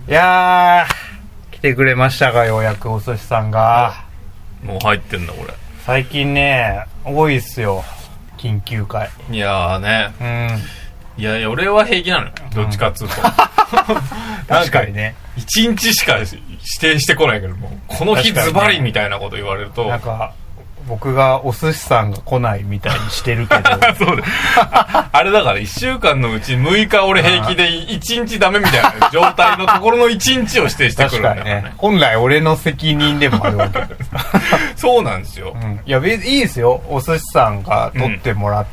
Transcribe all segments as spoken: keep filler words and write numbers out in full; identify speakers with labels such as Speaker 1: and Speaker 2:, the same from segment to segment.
Speaker 1: いやー来てくれましたが、ようやくお寿司さんが。
Speaker 2: もう入ってんだこれ。
Speaker 1: 最近ね多いっすよ、緊急会。
Speaker 2: いやーね、うん、いやいや俺は平気なのよ、どっちかっつうと、うん、
Speaker 1: 確かにね、
Speaker 2: 一日しか指定してこないけども、この日ズバリみたいなこと言われると、
Speaker 1: なんか僕がお寿司さんが来ないみたいにしてるけど
Speaker 2: そうだ あ, あれだからいっしゅうかんのうちむいか俺平気でいちにちダメみたいな状態のところのいちにちを指定してくるんだからね。
Speaker 1: 確かにね、本来俺の責任でもあるわけです
Speaker 2: そうなんですよ、うん、
Speaker 1: いやいいですよ、お寿司さんが撮ってもらって、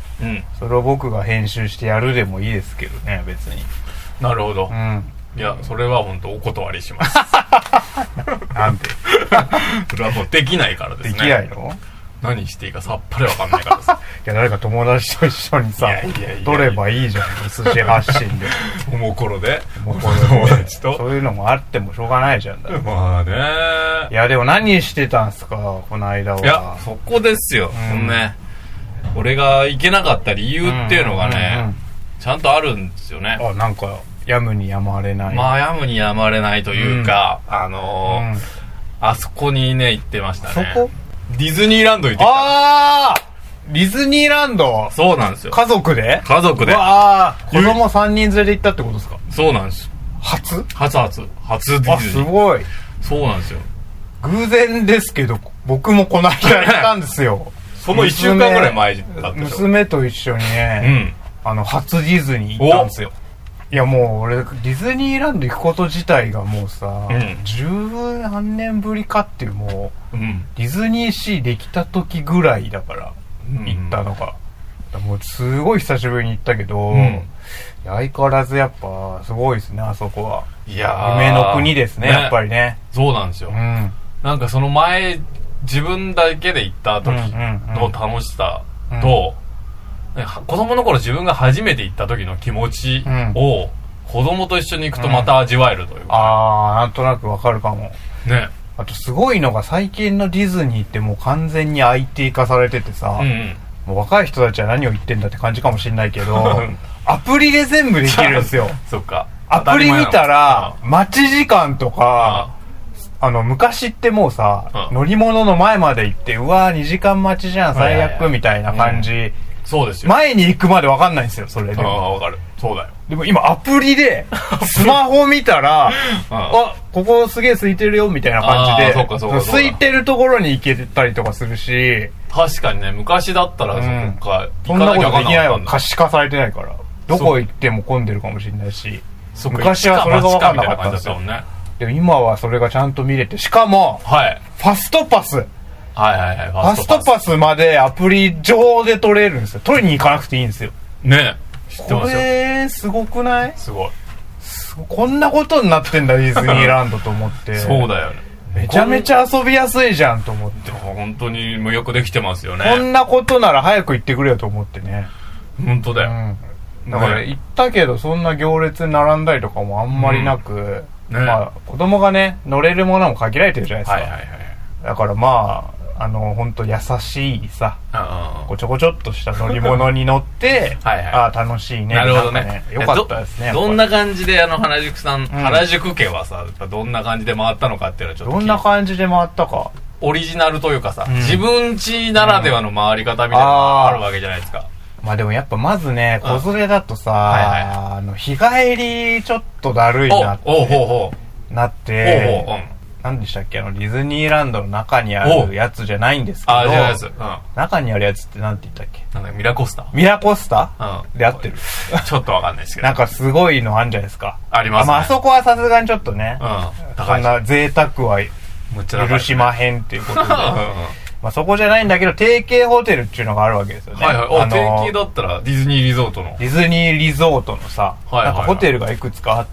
Speaker 1: うん、それを僕が編集してやるでもいいですけどね、別に。
Speaker 2: なるほど、うん、いやそれは本当お断りします
Speaker 1: なんで
Speaker 2: それはもうできないからですね。
Speaker 1: できないの？
Speaker 2: 何していいかさっぱりわかんないからさ
Speaker 1: いや誰か友達と一緒にさ撮ればいいじゃん、お寿司発信で
Speaker 2: おもころで
Speaker 1: おもころで友達とそういうのもあってもしょうがないじゃんだ。
Speaker 2: まあね。
Speaker 1: いやでも何してたんすかこの間は。
Speaker 2: いやそこですよ、うん、ね、俺が行けなかった理由っていうのがね、うんうんうん、ちゃんとあるんですよね。
Speaker 1: あ、なんかやむにやまれない。
Speaker 2: まあやむにやまれないというか、うん、あのーうん、あそこにね行ってましたね。
Speaker 1: そこ？
Speaker 2: ディズニーランド行ってきた。
Speaker 1: ああディズニーランド。
Speaker 2: そうなんですよ。
Speaker 1: 家族で
Speaker 2: 家族で。
Speaker 1: わあ子供さんにん連れで行ったってことですか？
Speaker 2: そうなんですよ。
Speaker 1: 初
Speaker 2: 初初初ディズニー。
Speaker 1: あ、すごい。
Speaker 2: そうなんですよ。
Speaker 1: 偶然ですけど僕もこの間行ったんですよ
Speaker 2: そのいっしゅうかんぐらい前だったでしょ。
Speaker 1: 娘と一緒にね、うん、あの初ディズニー行ったんですよ。いやもう俺ディズニーランド行くこと自体がもうさ、うん、十何年ぶりかっていう、もう、うん、ディズニーシーできた時ぐらいだから行ったのが、うん、もうすごい久しぶりに行ったけど、うん、相変わらずやっぱすごいですね、あそこは。いや夢の国ですね、ね、やっぱりね。
Speaker 2: そうなんですよ、うん、なんかその前自分だけで行った時の楽しさと、うんうんうん、子供の頃自分が初めて行った時の気持ちを、うん、子供と一緒に行くとまた味わえるというか、うん、
Speaker 1: ああなんとなくわかるかも
Speaker 2: ね。
Speaker 1: あとすごいのが最近のディズニーってもう完全に アイティー 化されててさ、うんうん、もう若い人たちは何を言ってんだって感じかもしれないけどアプリで全部できるんですよ
Speaker 2: そっか。
Speaker 1: アプリ見たら待ち時間とか、あの昔ってもうさ、うん、乗り物の前まで行ってうわーにじかん待ちじゃん最悪みたいな感じ、うん、
Speaker 2: そうですよ。
Speaker 1: 前に行くまで分かんないんですよそれで。
Speaker 2: ああ分かる。そうだよ。
Speaker 1: でも今アプリでスマホ見たらあここすげえ空いてるよみたいな感じで、そうかそうかそうか、空いてるところに行けたりとかするし。
Speaker 2: 確かにね、昔だったら、うん、そっか
Speaker 1: そんなことできないわ。可視化されてないからどこ行っても混んでるかもしれないし、昔はそれが分かんなかったんですよね。でも今はそれがちゃんと見れて、しかも、はい、ファストパス、はい
Speaker 2: はいはい、
Speaker 1: ファストパスまでアプリ上で取れるんですよ。取りに行かなくていいんですよ
Speaker 2: ね。知ってますよ。
Speaker 1: これすごくない？
Speaker 2: すごい。
Speaker 1: こんなことになってんだディズニーランドと思って
Speaker 2: そうだよね。
Speaker 1: めちゃめちゃ遊びやすいじゃんと思って。
Speaker 2: 本当に無欲できてますよね。
Speaker 1: こんなことなら早く行ってくれよと思ってね。
Speaker 2: 本当だよ、
Speaker 1: うん、だから行ったけどそんな行列に並んだりとかもあんまりなく、うんね、まあ子供がね乗れるものも限られてるじゃないですか、はいはいはい、だからまああの本当優しいさ、こちょこちょっとした乗り物に乗ってはい、はい、ああ楽しいね。
Speaker 2: なるほどね。
Speaker 1: ねよかったですね。
Speaker 2: ど, どんな感じであの原宿さん、うん、原宿家はさどんな感じで回ったのかっていうのはちょっとど
Speaker 1: んな感じで回ったか。
Speaker 2: オリジナルというかさ、うん、自分家ならではの回り方みたいなのがあるわけじゃないですか、
Speaker 1: うん、まあでもやっぱまずね子連れだとさ、はいはいはい、あの日帰りちょっとだるいなって
Speaker 2: おおほうほ
Speaker 1: うなっておうおう、うん、何でしたっけ、あのディズニーランドの中にあるやつじゃないんですけど、
Speaker 2: あじゃないです、うん、
Speaker 1: 中にあるやつって何て言ったっけ、
Speaker 2: なんだミラコスタ
Speaker 1: ミラコスタ、うん、で合ってる
Speaker 2: ちょっとわかんないですけど
Speaker 1: なんかすごいのあるんじゃないですか。
Speaker 2: ありますね。
Speaker 1: あ、まあ、あそこはさすがにちょっとね、
Speaker 2: うん、
Speaker 1: そんな贅沢は許しまへんっていうことで、うん、まあそこじゃないんだけど提携ホテルっていうのがあるわけですよね。
Speaker 2: はいはい、あの提携だったらディズニーリゾートの
Speaker 1: ディズニーリゾートのさ、はいはいはい、なんかホテルがいくつかあって、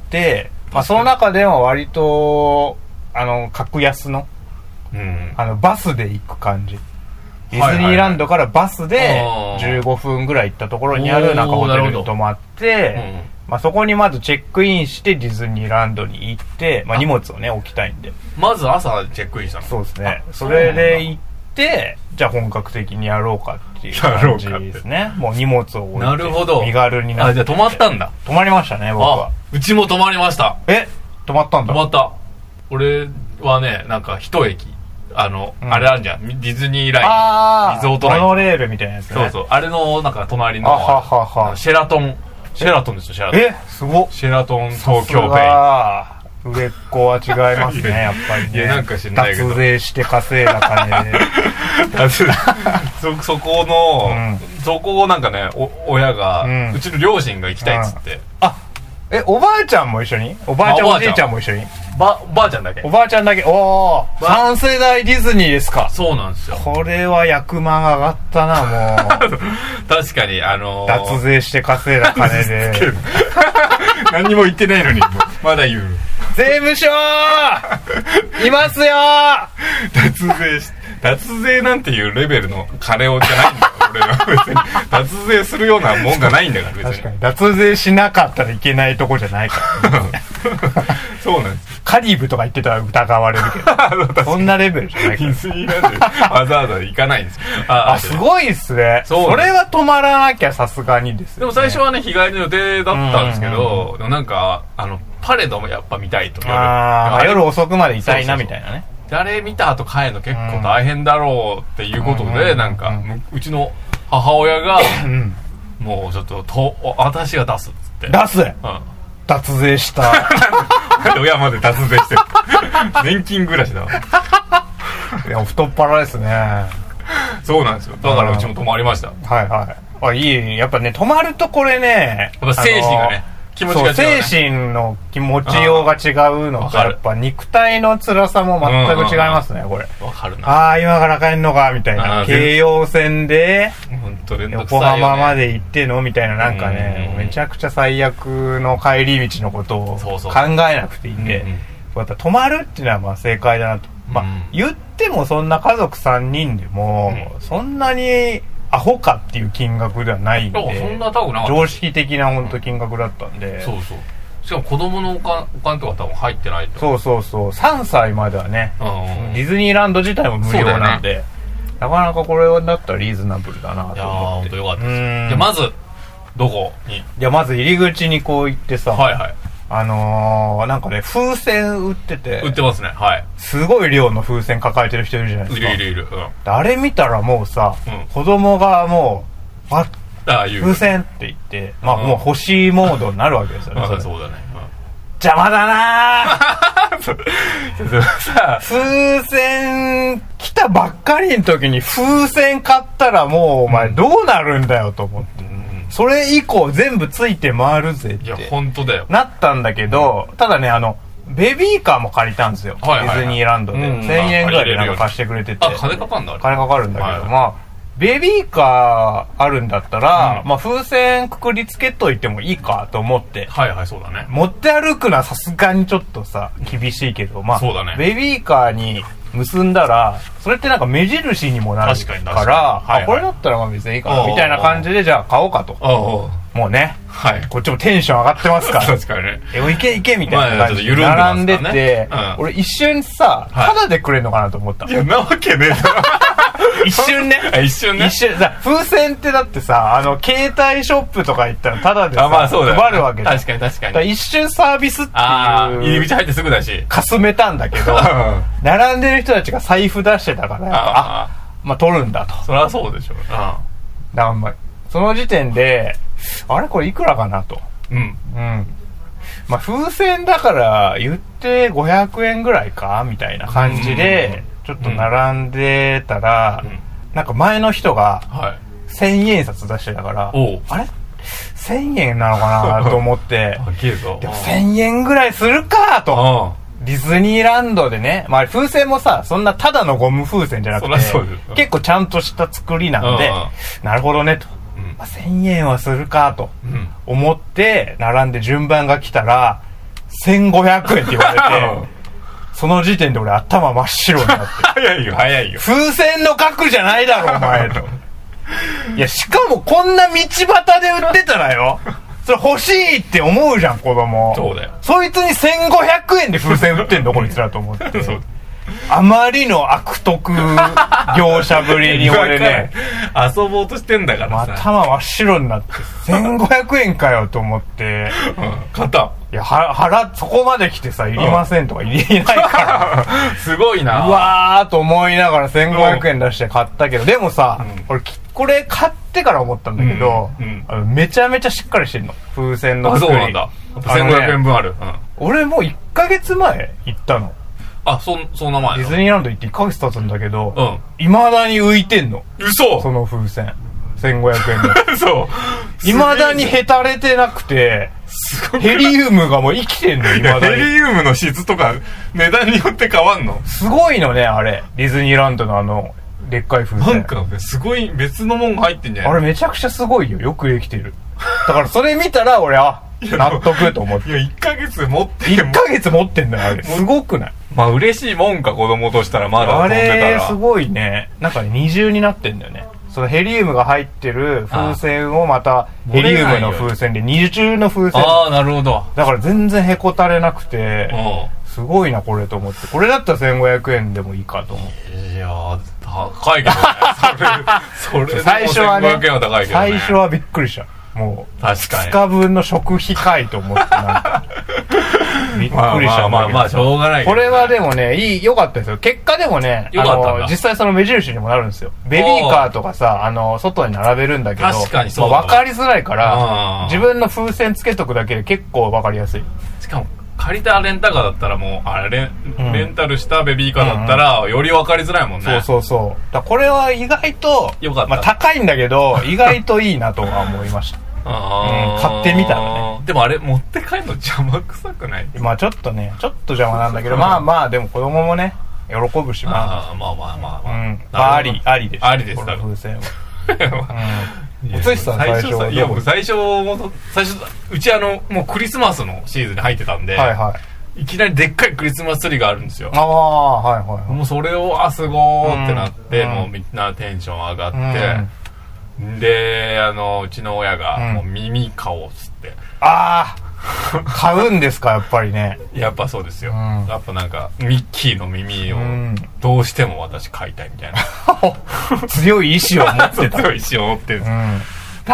Speaker 1: まあ、その中では割とあの格安の、うん、あのバスで行く感じ。ディズニーランドからバスでじゅうごふんぐらい行ったところにあるなんかホテルに泊まって、まあ、そこにまずチェックインしてディズニーランドに行って、まあ、荷物をね置きたいんで
Speaker 2: まず朝チェックインしたの。
Speaker 1: そうですね。それで行ってじゃあ本格的にやろうかっていう感じですね。もう荷物を置いて
Speaker 2: なるほど
Speaker 1: 身軽になって。
Speaker 2: あ、じゃあ泊まったんだ。
Speaker 1: 泊まりましたね僕は。
Speaker 2: うちも泊まりました。
Speaker 1: え止まったんだ。
Speaker 2: 止まった。俺はね、なんか一駅、あの、うん、あれあるじゃん、ディズニーライン、
Speaker 1: あ
Speaker 2: リゾートライン、
Speaker 1: モノレールみたいなやつね。
Speaker 2: そうそう、あれのなんか隣の
Speaker 1: ははは
Speaker 2: シェラトン、シェラトンですよ、シェラトン。
Speaker 1: え、すごっ。
Speaker 2: シェラトン東京ベイ。
Speaker 1: 売れっ子は違いますね、やっぱりね。
Speaker 2: いや、なんか知んないけど。
Speaker 1: 脱税して稼いだ金で。
Speaker 2: そ、そこの、うん、そこをなんかね、お、親が、うん、うちの両親が行きたいっつって。うん、
Speaker 1: あ、え、おばあちゃんも一緒に？おばあちゃんおじいちゃんも一緒に？
Speaker 2: ば、おばあちゃんだけ。
Speaker 1: おばあちゃんだけ。おー、三世代ディズニーですか。
Speaker 2: そうなんですよ。
Speaker 1: これは役満上がったな、もう。
Speaker 2: 確かに、あのー、
Speaker 1: 脱税して稼いだ金で。
Speaker 2: 何にも言ってないのに、まだ言う。
Speaker 1: 税務署いますよ
Speaker 2: 脱税し、脱税なんていうレベルの金をじゃないんだよ、俺は別に。脱税するようなもんがないんだから、別に。
Speaker 1: 確かに。脱税しなかったらいけないとこじゃないから、ね。
Speaker 2: そうなんです。
Speaker 1: カリブとか言ってたら疑われるけど。そんなレベルじゃないから。
Speaker 2: ディズニーランドわざわざ行かないんです。
Speaker 1: あ、あすごいっすね。それは止まらなきゃさすがにです、ね。
Speaker 2: でも最初はね、日帰りの予定だったんですけど、でもなんか、あの、パレードもやっぱ見たいと。
Speaker 1: ああ、夜遅くまでいたいなみたいなね。
Speaker 2: あれ見た後帰るの結構大変だろうっていうことで、なんか、うちの母親が、もうちょっと、と、私が出すっつって。
Speaker 1: 出す、うん、脱税した。
Speaker 2: 親まで脱税してる。年金暮らしだわ。
Speaker 1: いや、太っ腹ですね。
Speaker 2: そうなんですよ。だからうちも泊まりました。
Speaker 1: はいはい。あ、いい。やっぱね、泊まるとこれね、
Speaker 2: やっぱ精神がね、気持ちが違う、ね、
Speaker 1: 精神の気持ちようが違うのと、やっぱ肉体の辛さも全く違いますね、これ。
Speaker 2: わかるな。
Speaker 1: ああ、今から帰んのか、みたいな。京葉線で、横浜まで行ってのみたいな、なんかね、めちゃくちゃ最悪の帰り道のことを考えなくていいんで、やっぱ泊まるっていうのはまあ正解だなと。まあ、言ってもそんな家族さんにんでも、そんなに、アホかっていう金額ではないんで、
Speaker 2: そんな高くなかった。
Speaker 1: 常識的な本当金額だったんで、
Speaker 2: うん、そうそう。しかも子供のお金、お金とか多分入ってないと。
Speaker 1: そうそうそう。さんさいまではね、うんうん、ディズニーランド自体も無料なんで、ね、なかなかこれだったらリーズナブルだなと思って。いやー、ほんとよかったです。じゃあまずどこに？じゃあまず入り口にこう行ってさ、はいはい。あのー、なんかね、風船売ってて。
Speaker 2: 売ってますね。はい。
Speaker 1: すごい量の風船抱えてる人いるじゃないですか。
Speaker 2: いるいるいる。うん。
Speaker 1: あれ見たらもうさ、うん、子供がもう、あ、
Speaker 2: あ
Speaker 1: 風船って言って、まあもう欲しいモードになるわけですよね。
Speaker 2: そ, そうだね。うん、
Speaker 1: 邪魔だなぁさ風船来たばっかりの時に風船買ったらもうお前どうなるんだよと思って。うんそれ以降全部ついて回るぜって
Speaker 2: いや本当だよ
Speaker 1: なったんだけど、ただねあのベビーカーも借りたんですよ、はいはいはい、ディズニーランドで、うん、せんえんぐらいでなんか貸してくれてて、
Speaker 2: あ金かかるんだ、
Speaker 1: 金かかるんだけど、はいはい、まあベビーカーあるんだったら、うん、まあ風船くくりつけといてもいいかと思って、
Speaker 2: はいはいそうだね、
Speaker 1: 持って歩くのはさすがにちょっとさ厳しいけど、まあ
Speaker 2: そうだね、
Speaker 1: ベビーカーに結んだらそれってなんか目印にもなるから、はいはい、あこれだったらまあ別にいいかなみたいな感じでじゃあ買おうかと、もうね、はい、こっちもテンション上がってますから
Speaker 2: 確かにね、
Speaker 1: えいけいけみたいな感じで並んでて、
Speaker 2: まあね、
Speaker 1: 俺一瞬さ、はい、タダでくれんのかなと思った。
Speaker 2: いやなわけねえだろ
Speaker 1: 一瞬ね
Speaker 2: 一瞬ね
Speaker 1: 一瞬さ風船ってだってさあの携帯ショップとか行ったらタダでさ、
Speaker 2: まあそうだよね、
Speaker 1: 配るわけだ。
Speaker 2: 確かに確かに。
Speaker 1: だ一瞬サービスっていう
Speaker 2: 入り口入ってすぐだし
Speaker 1: かすめたんだけど並んでる人たちが財布出してたからああまあ取るんだと。
Speaker 2: そりゃそうでしょう。
Speaker 1: だからまあその時点であれこれいくらかなと。
Speaker 2: うん
Speaker 1: うんまあ風船だから言ってごひゃくえんぐらいかみたいな感じでちょっと並んでたら、うん、なんか前の人がせんえん札出してたから、はい、あれせんえんなのかなと思ってでもせんえんぐらいするかとディズニーランドでね、まあ風船もさそんなただのゴム風船じゃなくて結構ちゃんとした作りなんでなるほどねと、まあ、せんえんはするかと思って並んで順番が来たらせんごひゃくえんって言われてその時点で俺頭真っ白になって
Speaker 2: 早いよ早いよ
Speaker 1: 風船の額じゃないだろお前といやしかもこんな道端で売ってたらよそれ欲しいって思うじゃん子供。
Speaker 2: そうだよ。
Speaker 1: そいつにせんごひゃくえんで風船売ってんのこいつらと思って
Speaker 2: そう
Speaker 1: あまりの悪徳業者ぶりに俺ね
Speaker 2: 遊ぼうとしてんだからさ、
Speaker 1: 頭真っ白になってせんごひゃくえんかよと思って、
Speaker 2: うん、買った。
Speaker 1: いやは腹そこまで来てさいりませんとか言えないから
Speaker 2: すごいな。
Speaker 1: うわーと思いながらせんごひゃくえん出して買ったけど、でもさ、うん、俺これ買ってから思ったんだけど、うんうん、あのめちゃめちゃしっかりしてんの、風船の作り。あ、そうなんだ。
Speaker 2: せんごひゃくえんぶんある、
Speaker 1: ね、うん、俺もういっかげつまえ行ったの。
Speaker 2: あ、そ、そんな前
Speaker 1: ディズニーランド行っていっかげつ経つんだけど、うん。未だに浮いてんの。
Speaker 2: 嘘。
Speaker 1: その風船。せんごひゃくえんで。
Speaker 2: そう。
Speaker 1: 未だにへたれてなくて、すごい。ヘリウムがもう生きてんの、未だに。
Speaker 2: ヘリウムの質とか、値段によって変わんの？
Speaker 1: すごいのね、あれ。ディズニーランドのあの、でっかい風船。
Speaker 2: なんか、すごい別のもんが入ってんじゃない？
Speaker 1: あれめちゃくちゃすごいよ。よくできてる。だからそれ見たら俺、あ、納得と思って。
Speaker 2: いや、いっかげつ持って
Speaker 1: いっかげつ持ってんだよ、あれ。すごくない？
Speaker 2: まあ嬉しいもんか、子供としたらまだ飛んでたら。
Speaker 1: あれ、すごいね。なんかね、二重になってんだよね。そのヘリウムが入ってる風船をまた、ヘリウムの風船で二重の風船。
Speaker 2: ああ、なるほど。
Speaker 1: だから全然へこたれなくて、すごいな、これと思って。これだったらせんごひゃくえんでもいいかと思って。
Speaker 2: いやー、高いけどね。それ、それ
Speaker 1: 最初はね、
Speaker 2: せんごひゃくえんは高いけどね。
Speaker 1: 最初はびっくりした。もう、
Speaker 2: 確かに。
Speaker 1: ふつかぶんの食費かいと思って、なんか。びっくりした。まあ
Speaker 2: まあまあ、まあ、しょうがないけど、
Speaker 1: ね。これはでもね、いい、良かったですよ。結果でもね、
Speaker 2: 良かったんだ。
Speaker 1: 実際その目印にもなるんですよ。ベビーカーとかさ、あの、外に並べるんだけど、
Speaker 2: 確かにそうだ。
Speaker 1: まあ、分かりづらいから、自分の風船つけとくだけで結構分かりやすい。
Speaker 2: しかも、借りたレンタカーだったらもう、あれ、レン、うん、レンタルしたベビーカーだったら、より分かりづらいもんね。
Speaker 1: そうそうそう。だこれは意外と、
Speaker 2: よかった。
Speaker 1: まあ高いんだけど、意外といいなとは思いました。あ、うん、買ってみたらね。
Speaker 2: でもあれ持って帰るの邪魔くさくない？
Speaker 1: まあちょっとね、ちょっと邪魔なんだけど、まあまあでも子供もね、喜ぶし、
Speaker 2: まあまあまあまあまあ、
Speaker 1: うん、まあありありです。
Speaker 2: ありです。
Speaker 1: この風船は。うん。おつしさん最初は、
Speaker 2: いや僕最初最初うちあのもうクリスマスのシーズンに入ってたんで、はいはい。いきなりでっかいクリスマスツリーがあるんですよ。
Speaker 1: ああ、はいはい。
Speaker 2: もうそれをあすごーってなって、うん、もうみんなテンション上がって。うんで、あの、うちの親が、もう耳買おうっつって。うん、
Speaker 1: ああ買うんですか、やっぱりね。
Speaker 2: やっぱそうですよ。うん、やっぱなんか、ミッキーの耳を、どうしても私買いたいみたいな。
Speaker 1: 強い意志を持ってた。
Speaker 2: 強い意志を持ってるんです、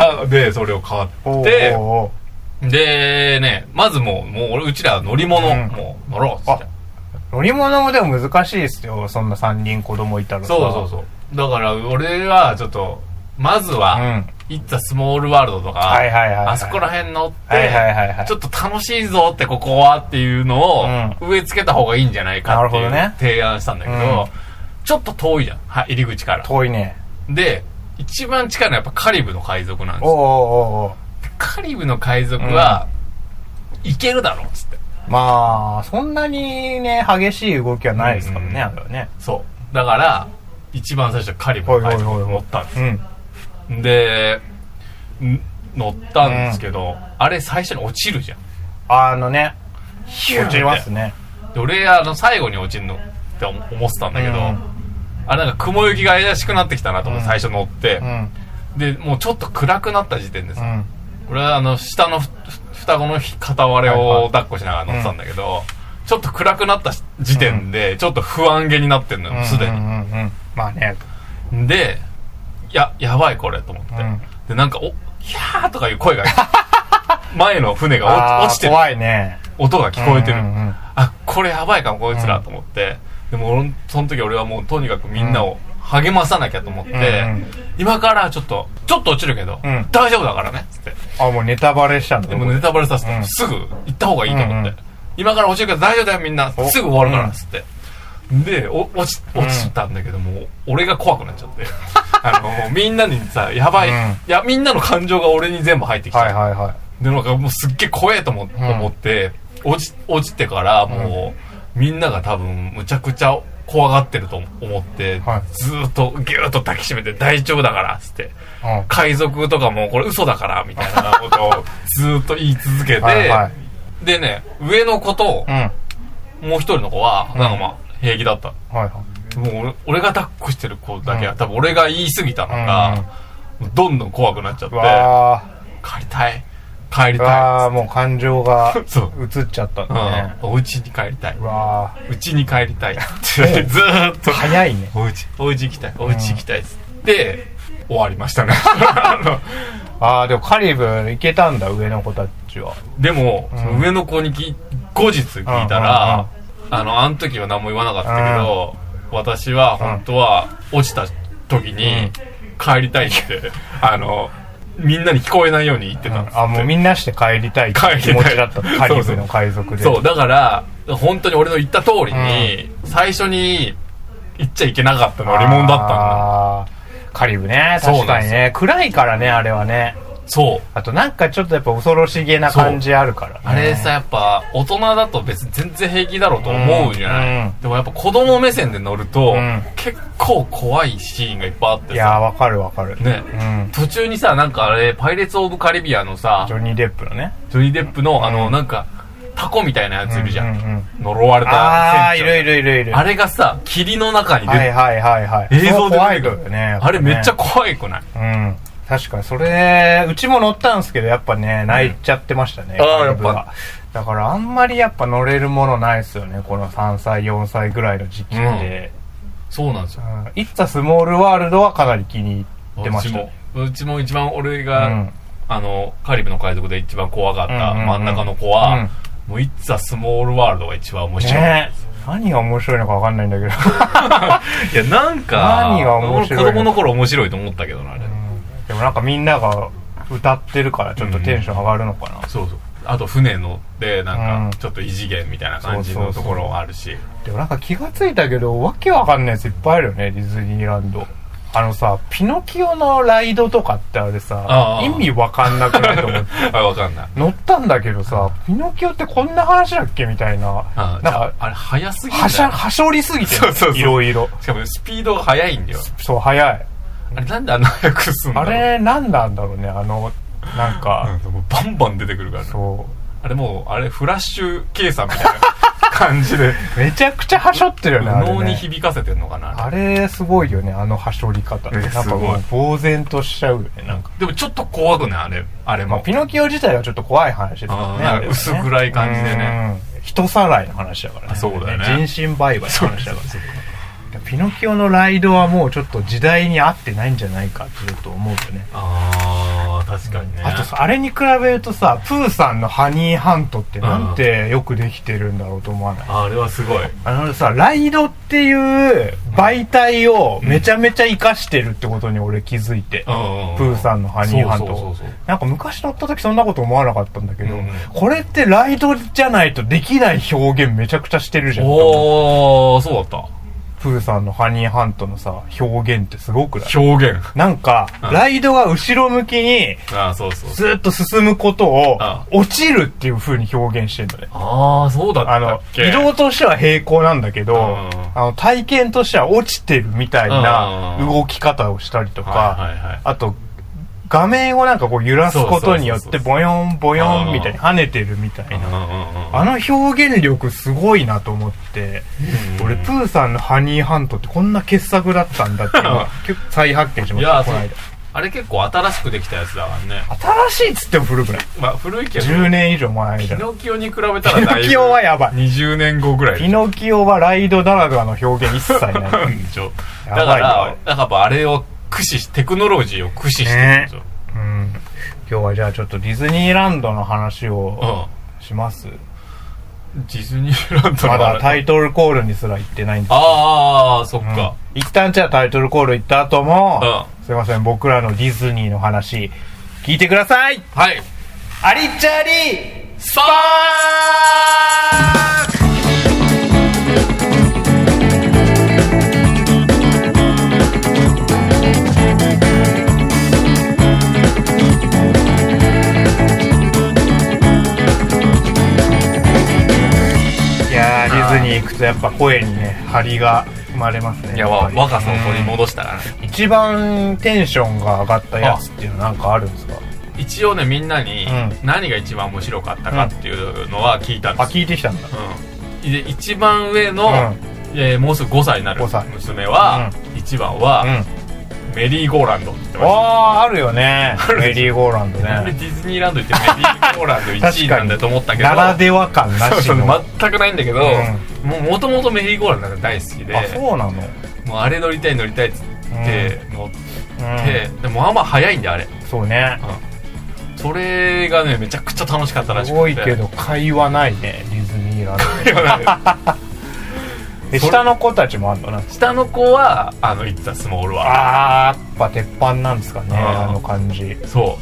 Speaker 2: うん、で、それを買って、おーおーで、ね、まずもう、もう俺、うちら乗り物、うん、もう乗ろうっつって。
Speaker 1: 乗り物もでも難しいですよ、そんなさんにん子供いたらさ。
Speaker 2: そうそうそう。だから、俺はちょっと、まずは、うん、It's a Small World とか、はいはいはいはい、あそこら辺乗って、はいはいはいはい、ちょっと楽しいぞってここはっていうのを、うん、植え付けた方がいいんじゃないかっていう提案したんだけど、ねうん、ちょっと遠いじゃん、は入り口から。
Speaker 1: 遠いね。
Speaker 2: で、一番近いのはやっぱカリブの海賊なんですよ。
Speaker 1: おーおーおー
Speaker 2: カリブの海賊は、うん、いけるだろうっつって。
Speaker 1: まあ、そんなにね、激しい動きはないですからね、あれはね。
Speaker 2: そう。だから、一番最初カリブの海賊に乗ったんですよ。で乗ったんですけど、うん、あれ最初に落ちるじゃん。
Speaker 1: あのね落ちますね。
Speaker 2: で俺あの最後に落ちるのって思ってたんだけど、うん、あれなんか雲行きが怪しくなってきたなと思って最初乗って、うん、でもうちょっと暗くなった時点です、うん、俺はあの下の双子の片割れを抱っこしながら乗ってたんだけど、はいはい、ちょっと暗くなった時点でちょっと不安げになってんのよすでに。
Speaker 1: まあね。
Speaker 2: でや、やばいこれと思って、うん、でなんかおひゃーとかいう声が前の船が落ちてる、
Speaker 1: 怖いね、
Speaker 2: 音が聞こえてる、うんうんうん、あこれやばいかもこいつらと思って、うん、でもその時俺はもうとにかくみんなを励まさなきゃと思って、うんうん、今からちょっとちょっと落ちるけど、うん、大丈夫だからねっつって。
Speaker 1: あもうネタバレしたんだ。
Speaker 2: でもネタバレさせて、うん、すぐ行った方がいいと思って、うんうん、今から落ちるけど大丈夫だよみんなすぐ終わるからっつって、うん、でお落ち落ちたんだけど、うん、もう俺が怖くなっちゃってあのみんなにさやばい、うん、いやみんなの感情が俺に全部入ってきた、はいはいはい、でなんかもうすっげえ怖えと思、うん、思って落ち落ちてからもう、うん、みんなが多分むちゃくちゃ怖がってると思って、はい、ずーっとギューッと抱きしめて大丈夫だからっつって、うん、海賊とかもこれ嘘だからみたいなことをずーっと言い続けてはい、はい、でね上の子と、うん、もう一人の子はなんかまあ平気だった、はいはい、もう 俺, 俺が抱っこしてる子だけは、うん、多分俺が言い過ぎたのが、うん、どんどん怖くなっちゃって、借りたい帰りたい。
Speaker 1: ああ、もう感情が移っちゃったんだね。
Speaker 2: うん、お家に帰りたい。
Speaker 1: うわ
Speaker 2: うちに帰りたい。ずーっと。
Speaker 1: 早いね。
Speaker 2: お家、お家行きたい。お家行きたいっつって、終わりましたね。
Speaker 1: ああ、でもカリブ行けたんだ、上の子たちは。
Speaker 2: でも、うん、その上の子にき後日聞いたら、うんうんうん、あの、あの時は何も言わなかったけど、うん、私は本当は落ちた時に帰りたいって、うん、あの、みんなに聞こえないように言ってたんです、うん、
Speaker 1: あ、もうみんなして帰りたいって気持ちだったカリブの海賊で。
Speaker 2: そうそう、だから、本当に俺の言った通りに、うん、最初に言っちゃいけなかったのはリモンだったんだ。
Speaker 1: カリブね、確かにね。暗いからね、あれはね。
Speaker 2: そう。
Speaker 1: あとなんかちょっとやっぱ恐ろしげな感じあるからね。
Speaker 2: あれさ、やっぱ大人だと別に全然平気だろうと思うじゃない、うんうん、でもやっぱ子供目線で乗ると、うん、結構怖いシーンがいっぱいあってさ。
Speaker 1: いやー、わかるわかる
Speaker 2: ね、うん、途中にさ、なんかあれパイレーツ・オブ・カリビアンのさ、
Speaker 1: ジョニー・デップのね、
Speaker 2: ジョニー・デップのあの、うん、なんかタコみたいなやついるじゃん、うんうんうん、呪われた
Speaker 1: 船長。ああ、いるいるいるいる。
Speaker 2: あれがさ、霧の中に出て、
Speaker 1: はいはいはいはい、
Speaker 2: 映像で出てくる
Speaker 1: よね。
Speaker 2: あれめっちゃ怖いくない？
Speaker 1: うん、確かにそれうちも乗ったんですけど、やっぱね泣いちゃってましたね、
Speaker 2: うん、ああやっぱ
Speaker 1: だからあんまりやっぱ乗れるものないですよね、このさんさいよんさいぐらいの時期って、うん、
Speaker 2: そうなんですよ。
Speaker 1: 「イッツ・ア・スモール・ワールド」はかなり気に入ってました。
Speaker 2: うちもうちも一番俺が、うん、あのカリブの海賊で一番怖かった、うんうんうん、真ん中の子は、うんもういつはスモールワールドが一番面白い、ね、
Speaker 1: 何が面白いのか分かんないんだけどい
Speaker 2: やなんか
Speaker 1: 何が面白いの
Speaker 2: 子供の頃面白いと思ったけどなあれ、うん、
Speaker 1: でもなんかみんなが歌ってるからちょっとテンション上がるのかな、
Speaker 2: うん、そうそう。あと船乗ってなんかちょっと異次元みたいな感じのところもあるし、うん、そうそうそう。
Speaker 1: でもなんか気がついたけどわけわかんないやついっぱいあるよね、ディズニーランド。あのさ、ピノキオのライドとかってあれさ、ああ意味わかんなくないと思って。
Speaker 2: あ、わかんない。
Speaker 1: 乗ったんだけどさ、ピノキオってこんな話だっけみたいな。
Speaker 2: ああなんか、あれ早すぎる。
Speaker 1: はしゃ、はしょりすぎてる。そうそうそう。いろいろ。
Speaker 2: しかもスピードが速いんだよ。
Speaker 1: そう、速い。
Speaker 2: あれなんであんな速くすんの？
Speaker 1: あれなんなんだろうね、あの、なんか。
Speaker 2: うん、もうバンバン出てくるからね。そう。あれもう、あれフラッシュ計算みたいな感じで。
Speaker 1: めちゃくちゃはしょってるよね、あれね。
Speaker 2: 脳に響かせてんのかな。
Speaker 1: あれすごいよね、あのはしょり方。なんかもう呆然としちゃうよね、なんか。
Speaker 2: でもちょっと怖くね、あれ、あれも。
Speaker 1: まあ、ピノキオ自体はちょっと怖い話ですよね。
Speaker 2: あね薄暗い感じでね。
Speaker 1: 人さらいの話だからね。
Speaker 2: そうだよね。
Speaker 1: 人身売買の話だから。ピノキオのライドはもうちょっと時代に合ってないんじゃないかってちょっと思うよね。
Speaker 2: ああ確かにね。
Speaker 1: あとさ、あれに比べるとさ、プーさんのハニーハントってなんてよくできてるんだろうと思わない？
Speaker 2: あれはすごい。
Speaker 1: あのさ、ライドっていう媒体をめちゃめちゃ活かしてるってことに俺気づいて、うん、プーさんのハニーハント。なんか昔乗った時そんなこと思わなかったんだけど、うん、これってライドじゃないとできない表現めちゃくちゃしてるじゃん。
Speaker 2: おー、そうだった。
Speaker 1: プーさんのハニーハントのさ、表現ってすごくない？
Speaker 2: 表現
Speaker 1: なんか、うん、ライドが後ろ向きに、
Speaker 2: あそうそう
Speaker 1: ずっと進むことを、落ちるっていう風に表現してるのね。
Speaker 2: ああ、そうだったっけ？
Speaker 1: あの、移動としては平行なんだけど、あの、体験としては落ちてるみたいな動き方をしたりとか、はいはいはい、あと、画面をなんかこう揺らすことによってボヨンボヨンみたいに跳ねてるみたいな、あの表現力すごいなと思って、俺プーさんのハニーハントってこんな傑作だったんだっていうのを再発見しました。この間
Speaker 2: あれ結構新しくできたやつだからね。
Speaker 1: 新しいっつっても古くない？
Speaker 2: まあ古いけど
Speaker 1: じゅうねん以上前だ。
Speaker 2: ピノキオに比べたらだいぶ
Speaker 1: ピノキオはやばい。
Speaker 2: にじゅうねんごぐらい。
Speaker 1: ピノキオはライドならではの表現一切ないだから
Speaker 2: だからやっぱあれを駆使しテクノロジーを駆使してるんですよ、ね。
Speaker 1: うん、今日はじゃあちょっとディズニーランドの話をします、うん、
Speaker 2: ディズニーランドの
Speaker 1: まだタイトルコールにすら行ってないんですけど、
Speaker 2: ああそっか、
Speaker 1: うん、一旦じゃあタイトルコール行った後も、うん、すいません僕らのディズニーの話聞いてください。
Speaker 2: はい、
Speaker 1: アリッチャリスパーク。ディズニー行くとやっぱ声にね張りが生まれますね。
Speaker 2: いや若さを取り戻したからね、
Speaker 1: うん、一番テンションが上がったやつっていうのは何かあるんですか？
Speaker 2: 一応ねみんなに何が一番面白かったかっていうのは聞いたんです、うん、
Speaker 1: あ聞いてきたんだ、
Speaker 2: うん、で一番上の、うんえー、もうすぐごさいになる娘は、うん、一番は、うん、 メリーゴーランドって言ってました。
Speaker 1: ああ、あるよねメリーゴーランドね。
Speaker 2: なんでディズニーランド行ってメリーゴーランドいちいなんだと思ったけど
Speaker 1: ならでは感なしの。
Speaker 2: そうそう全くないんだけど、うん、もうもともとメリーゴーランドが大好きで、
Speaker 1: あ、そうなの。
Speaker 2: もうあれ乗りたい乗りたいっつって乗って、うん、でもまあまあ早いんであれ。
Speaker 1: そうね、
Speaker 2: うん、それがねめちゃくちゃ楽しかったらしくて。
Speaker 1: すごいけど会話ないねディズニーランド。会話ないで下の子たちもあるのな。
Speaker 2: 下の子はあの行ったスモールは
Speaker 1: ああやっぱ鉄板なんですかね、あの感じ。
Speaker 2: そう、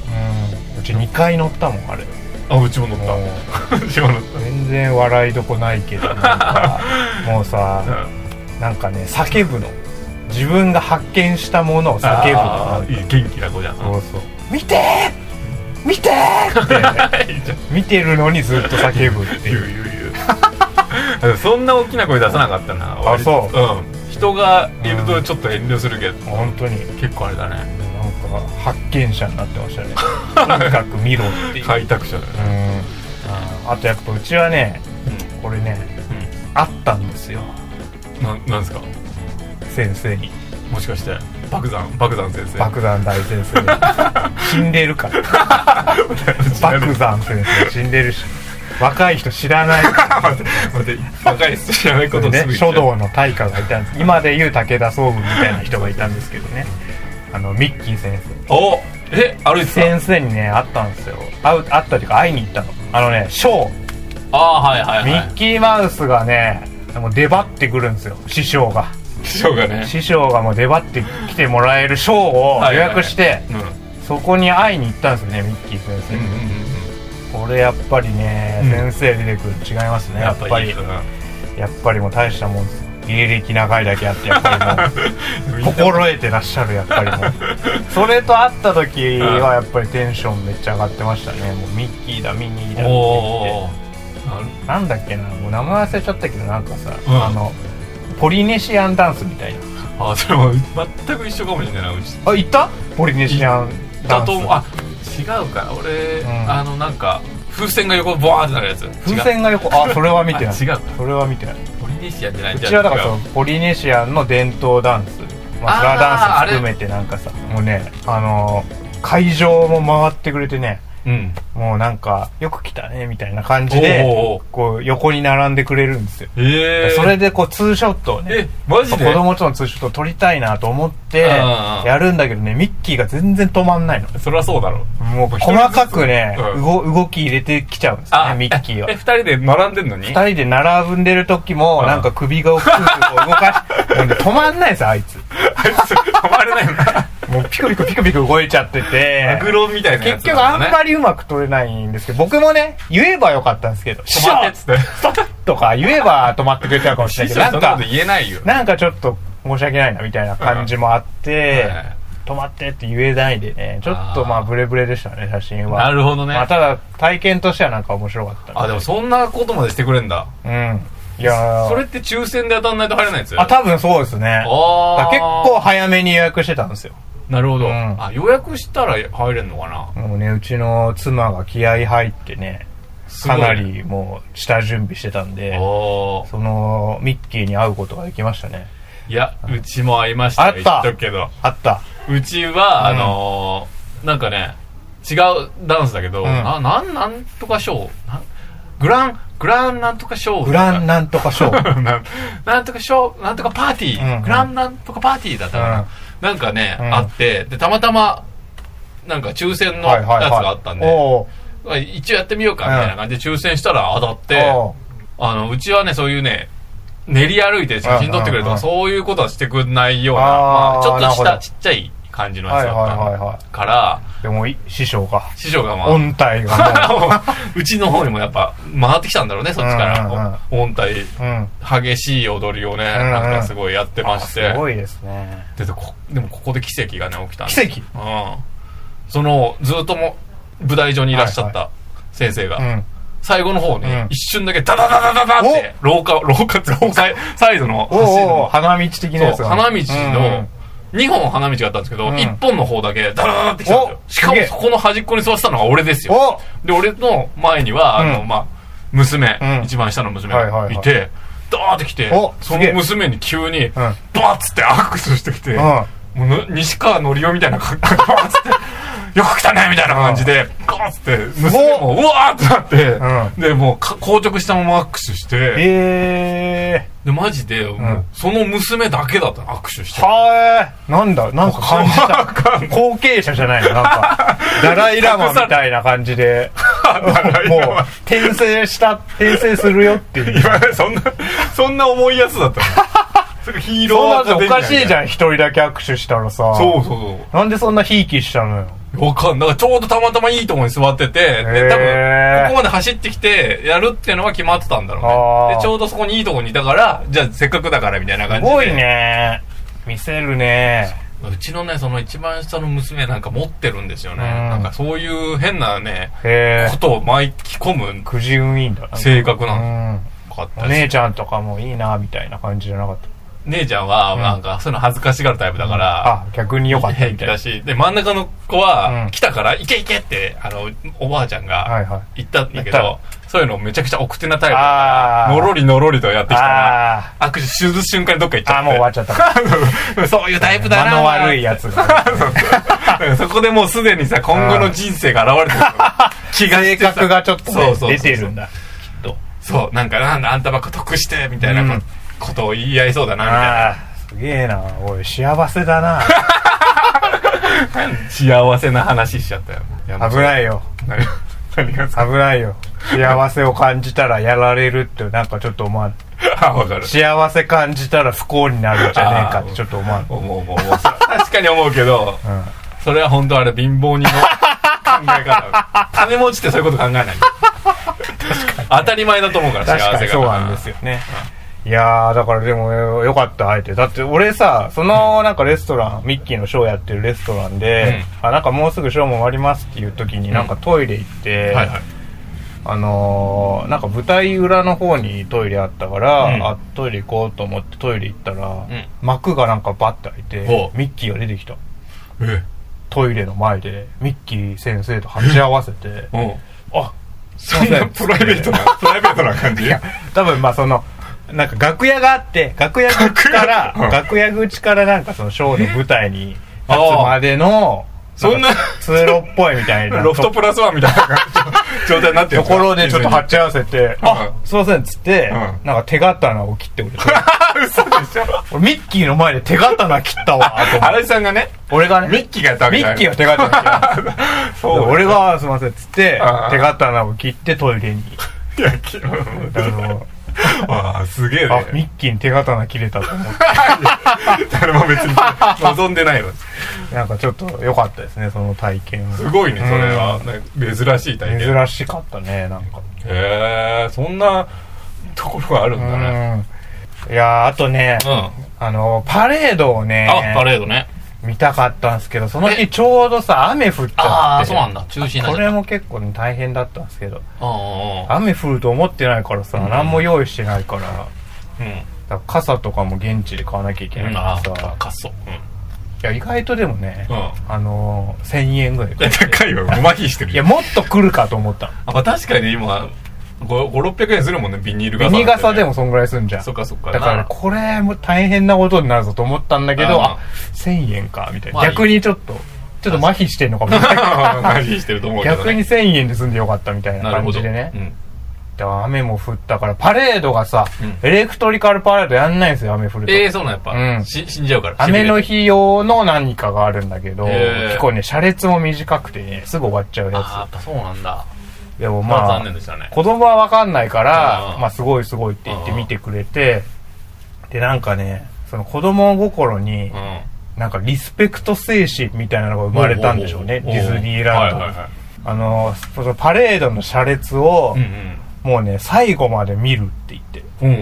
Speaker 1: うん、うちにかい乗ったもんあれ。
Speaker 2: あ、うちも乗ったうちも乗った。
Speaker 1: 全然笑いどこないけどなんかもうさ、うん、なんかね叫ぶの、自分が発見したものを叫ぶの。
Speaker 2: 元気な子じゃん。
Speaker 1: そうそう、見てー見てーって見てるのにずっと叫ぶっていう。言う言う
Speaker 2: 言うそんな大きな声出さなかったな。
Speaker 1: あ、そう、
Speaker 2: うん、人がいるとちょっと遠慮するけど、
Speaker 1: うん、本当に
Speaker 2: 結構あれだね、
Speaker 1: なんか発見者になってましたねとにかく見ろっていう
Speaker 2: 開拓者だね。
Speaker 1: うん、あとやっぱうちはね、うん、これね、うん、あったんですよ。
Speaker 2: な、なんですか
Speaker 1: 先生に。
Speaker 2: もしかして爆弾爆弾先生。
Speaker 1: 爆弾大先生死んでるから爆弾先生死んでるし若い人知らない
Speaker 2: 待って待って若い人知らないことすぐ
Speaker 1: ね、書道の大家がいたんです。今でいう武田総武みたいな人がいたんですけどね、あのミッキー先生。
Speaker 2: おえ歩いてた
Speaker 1: 先生にね会ったんですよ。会う会ったっていうか会いに行ったの。あのねショー、
Speaker 2: ああはいはいはい、
Speaker 1: ミッキーマウスがねもう出張ってくるんですよ、師匠が。
Speaker 2: 師匠がね
Speaker 1: 師匠がもう出張ってきてもらえるショーを予約して、はいはいはい、うん、そこに会いに行ったんですよねミッキー先生に、うんうんうん、これやっぱりね、うん、先生出てくる違いますね。やっぱりやっぱりもう大したもんです。芸歴長いだけあってやっぱりもう心得てらっしゃる。やっぱりもうそれと会った時はやっぱりテンションめっちゃ上がってましたね。もうミッキーだミニーだって言ってなんだっけな、もう名前忘れちゃったけどなんかさ、うん、あのポリネシアンダンスみたいな。
Speaker 2: あ、それも全く一緒かもしれないな。うち
Speaker 1: あ、行ったポリネシアンダンス。
Speaker 2: あ、違うかな俺、うん、あのなんか風船が横ボワーってなるやつ。
Speaker 1: 風船が横、あ、それは見てない。
Speaker 2: 違うか、
Speaker 1: それは見てない。
Speaker 2: ポリネシアンじゃない。
Speaker 1: うちはだからそのポリネシアンの伝統ダンス、まあ、フラダンス含めてなんかさ、もうね、あのー、会場も回ってくれてね、うん、もうなんかよく来たねみたいな感じでこう横に並んでくれるんですよ。
Speaker 2: えー、
Speaker 1: それでこうツーショットをね、
Speaker 2: えマジで
Speaker 1: 子供とのツーショットを撮りたいなと思ってやるんだけどね、ミッキーが全然止まんないの。
Speaker 2: そりゃそうだろう。
Speaker 1: もう細かくね、うん、動, 動き入れてきちゃうんですよねミッキーは。
Speaker 2: えふたりで並んでんのにふ
Speaker 1: たりで並んでる時もなんか首が大きく動かしもう、ね、止まんないですよあいつ
Speaker 2: あいつ止まれないんだ
Speaker 1: もうピクピクピクピク動いちゃってて
Speaker 2: マグロみたいなやつ、ね、
Speaker 1: 結局あんまりうまく撮れないんですけど、僕もね言えばよかったんですけど、
Speaker 2: 止まってっつって
Speaker 1: とか言えば止まってくれたかもしれないけど、なんか
Speaker 2: 言えないよ。
Speaker 1: なんかちょっと申し訳ないなみたいな感じもあって、うんはい、止まってって言えないでね、ちょっとまあブレブレでしたね写真は。
Speaker 2: なるほどね。
Speaker 1: まあ、ただ体験としてはなんか面白かった。
Speaker 2: あ、でもそんなことまでしてくれんだ。
Speaker 1: うん。いや
Speaker 2: それって抽選で当たんないと入れないやつ？
Speaker 1: あ、多分そうですね。あ結構早めに予約してたんですよ。
Speaker 2: なるほど、うん、あ予約したら入れんのかな。
Speaker 1: もうねうちの妻が気合入ってねかなりもう下準備してたんで、そのミッキーに会うことができましたね。
Speaker 2: いやうちも会いましたよ。
Speaker 1: あった、
Speaker 2: 言っとくけど
Speaker 1: あった
Speaker 2: うちは、うん、あのー、なんかね違うダンスだけど、うん、ななんなんとかショーグラングランなんとかショー
Speaker 1: グランなんとかショー
Speaker 2: な, なんとかショーなんとかパーティー、うんうん、グランなんとかパーティーだったかな、うん、なんかね、うん、あってでたまたまなんか抽選のやつがあったんで、はいはいはい、一応やってみようかみたいな感じで抽選したら当たって、うん、あのうちはねそういうね練り歩いて写真撮ってくれるとか、うん、そういうことはしてくんないような、まあ、ちょっとしたちっちゃい感じのやつだったから、はいはいはいはい、
Speaker 1: でも師匠が
Speaker 2: 師匠がまあ
Speaker 1: 音体がも
Speaker 2: ううちの方にもやっぱ回ってきたんだろうねそっちから、うんうんうん、音体、うん、激しい踊りをね、うんうん、なんかすごいやってまして、
Speaker 1: すごいですね。
Speaker 2: で, で, こでもここで奇跡がね起きたんで
Speaker 1: 奇跡、
Speaker 2: うん、そのずっとも舞台上にいらっしゃった先生が、はいはい、うん最後の方ね、うん、一瞬だけダダダダダダって廊下廊下ってサイドの
Speaker 1: 走るの花道的なやつが
Speaker 2: 花道のにほん花道があったんですけど、うん、いっぽんの方だけダダダダって来たんですよ。しかもそこの端っこに座ってたのが俺ですよ。で俺の前には、うん、あのまあ娘、うん、一番下の娘がいて、はいはいはい、ダーって来てその娘に急にバーッつって握手してきて、うん、 もう西川のりおみたいな格好をつってよく来たねみたいな感じでゴーッつって娘もうわーってなって、うん、でもう硬直したまま握手して
Speaker 1: えー、
Speaker 2: でマジでもう、うん、その娘だけだった握手して
Speaker 1: はーなんだなんか感じた後継者じゃないのなんかダライラマみたいな感じでもう転生した転生するよっていう
Speaker 2: そんなそんな重いやつだったのそれヒーロー
Speaker 1: アカデミアみたいな。おかしいじゃん一人だけ握手したらさ。
Speaker 2: そうそうそう。
Speaker 1: なんでそんなひいきしたのよ。
Speaker 2: わかんない。ちょうどたまたまいいところに座ってて、で多分ここまで走ってきてやるっていうのは決まってたんだろうね。でちょうどそこにいいところにいたから、じゃあせっかくだからみたいな感じで。
Speaker 1: すごいね。見せるね。
Speaker 2: うちのねその一番下の娘なんか持ってるんですよね。なんかそういう変なねことを巻き込む
Speaker 1: くじ運いいんだ。
Speaker 2: 性格なの。
Speaker 1: お姉ちゃんとかもいいなみたいな感じじゃなかった。
Speaker 2: 姉ちゃんはなんかそういうの恥ずかしがるタイプだから、
Speaker 1: うん、あ逆に良かったみたい
Speaker 2: だし、で真ん中の子は来たから行け行けってあのおばあちゃんが言ったんだけど、はいはい、そういうのめちゃくちゃ奥手なタイプだからのろりのろりとやってきたら握手する瞬間にどっか行っちゃって、
Speaker 1: あもう終わっちゃった
Speaker 2: そういうタイプだな
Speaker 1: 間の悪いやつが
Speaker 2: そこでもうすでにさ今後の人生が現れてる
Speaker 1: 気が性格がちょっと、ね、そうそうそうそう出てるんだきっと。
Speaker 2: そうなんかなんだあんたばっか得してみたいな、うんことを言い合いそうだなみたいな。
Speaker 1: すげえなおい幸せだな
Speaker 2: 幸せな話しちゃったよ。
Speaker 1: 危ないよ何が危ないよ。幸せを感じたらやられるってなんかちょっと思わん
Speaker 2: あ分かる。
Speaker 1: 幸せ感じたら不幸になるんじゃねえかってちょっと思わん。
Speaker 2: 思う思う思う確かに思うけど、うん、それは本当あれ貧乏人の考え方金持ちってそういうこと考えない当たり前だと思うから幸せが。
Speaker 1: 確かにそうなんですよね、うん、いやーだからでもよかったあえて。だって俺さそのなんかレストラン、うん、ミッキーのショーやってるレストランで、うん、あなんかもうすぐショーも終わりますっていう時になんかトイレ行って、うんはいはい、あのー、なんか舞台裏の方にトイレあったから、うん、あトイレ行こうと思ってトイレ行ったら、うん、幕がなんかバッて開いてミッキーが出てきた。
Speaker 2: え
Speaker 1: トイレの前でミッキー先生と鉢合わせてあ
Speaker 2: そんなプライベートなプライベートな感じ。いや
Speaker 1: 多分まあそのなんか楽屋があって楽屋口から楽屋口からなんかそのショーの舞台に立つまでの
Speaker 2: そんな
Speaker 1: 通路っぽいみたいな
Speaker 2: ロフトプラスワンみたいな状態になってる
Speaker 1: ところでちょっと鉢合わせてあすいませんっつってなんか手刀を切ってくれて
Speaker 2: 嘘でしょ。
Speaker 1: 俺ミッキーの前で手刀切ったわと
Speaker 2: 新井さんがね
Speaker 1: 俺がね
Speaker 2: ミッキーがやったわけ
Speaker 1: ミッキーが手刀切ったそう俺がすいませんっつって手刀を切ってトイレに
Speaker 2: いやきあのあすげえね。
Speaker 1: あミッキーに手刀切れたと思って
Speaker 2: 誰も別に望んでないの
Speaker 1: なんかちょっと良かったですねその体験。
Speaker 2: すごいねそれは、うん、珍しい体験。
Speaker 1: 珍しかったねなんか。
Speaker 2: へえそんなところがあるんだね。
Speaker 1: いやあとね、うん、あのパレードをね
Speaker 2: あパレードね
Speaker 1: 見たかったんですけどその日ちょうどさ雨降っちゃって
Speaker 2: ああそうなんだ中止になっちゃった。
Speaker 1: これも結構、ね、大変だったんですけど雨降ると思ってないからさ、うん、何も用意してないから、うん、だから傘とかも現地で買わなきゃいけないからさ、
Speaker 2: うん、あカッソ、うん、い
Speaker 1: や意外とでもね、うん、あのー、せんえんぐらい
Speaker 2: 高いよ麻痺してる。
Speaker 1: いやもっと来るかと思った。
Speaker 2: あ、まあ、確かに今ごひゃくろっぴゃくえんするもんねビニール傘、ね、
Speaker 1: ビニ傘でもそんぐらいすんじゃん。
Speaker 2: そっかそっか。
Speaker 1: だから、ね、これも大変なことになるぞと思ったんだけどあせんえんかみたいな、まあ、逆にちょっとちょっと麻痺してんのかもしれない
Speaker 2: 麻痺してると思うけど、ね、
Speaker 1: 逆にせんえんで済んでよかったみたいな感じでね、うん、で雨も降ったからパレードがさ、うん、エレクトリカルパレードやんないんですよ雨降ると。
Speaker 2: ええー、そうなんやっぱ、うん、し死んじゃうから
Speaker 1: 雨の日用の何かがあるんだけど、結構ね車列も短くてねすぐ終わっちゃうやつ。
Speaker 2: あやっぱそうなんだ。
Speaker 1: でもまあ、
Speaker 2: まあ残念でしたね、
Speaker 1: 子供は分かんないから、まあ、すごいすごいって言って見てくれて、でなんかねその子供心に、うん、なんかリスペクト精神みたいなのが生まれたんでしょうねディズニーランド、はいはいはい、あのそのパレードの車列を、うんうん、もうね最後まで見るって言って、うん、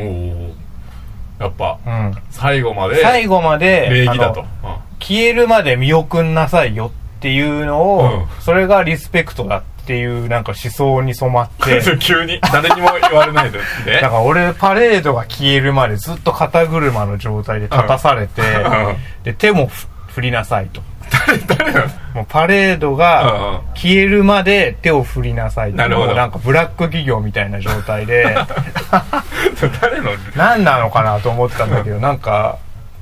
Speaker 2: やっぱ、うん、最後まで
Speaker 1: 最後まで
Speaker 2: 礼儀だと、うん、
Speaker 1: 消えるまで見送んなさいよっていうのを、うん、それがリスペクトだっていうなんか思想に染まって
Speaker 2: 急に誰にも言われないで
Speaker 1: だから俺パレードが消えるまでずっと肩車の状態で立たされて、うん、で手も振りなさいと
Speaker 2: 誰誰なの
Speaker 1: もうパレードが消えるまで手を振りなさいと、うん、もうなんかブラック企業みたいな状態で
Speaker 2: 誰の
Speaker 1: 何なのかなと思ったんだけどなんか